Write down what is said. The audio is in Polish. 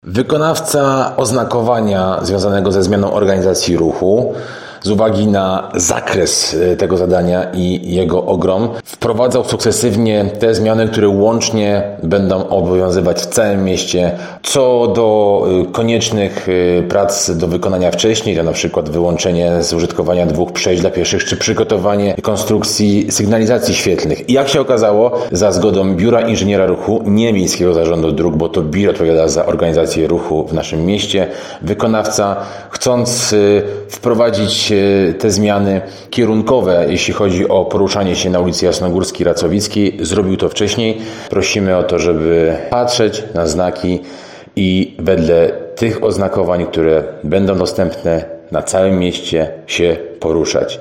Wykonawca oznakowania związanego ze zmianą organizacji ruchu z uwagi na zakres tego zadania i jego ogrom wprowadzał sukcesywnie te zmiany, które łącznie będą obowiązywać w całym mieście. Co do koniecznych prac do wykonania wcześniej, to na przykład wyłączenie z użytkowania 2 przejść dla pieszych, czy przygotowanie konstrukcji sygnalizacji świetlnych. I jak się okazało, za zgodą Biura Inżyniera Ruchu, nie Miejskiego Zarządu Dróg, bo to biuro odpowiada za organizację ruchu w naszym mieście, wykonawca, chcąc wprowadzić te zmiany kierunkowe, jeśli chodzi o poruszanie się na ulicy Jasnogórskiej, Racowickiej, zrobił to wcześniej. Prosimy o to, żeby patrzeć na znaki i wedle tych oznakowań, które będą dostępne na całym mieście, się poruszać.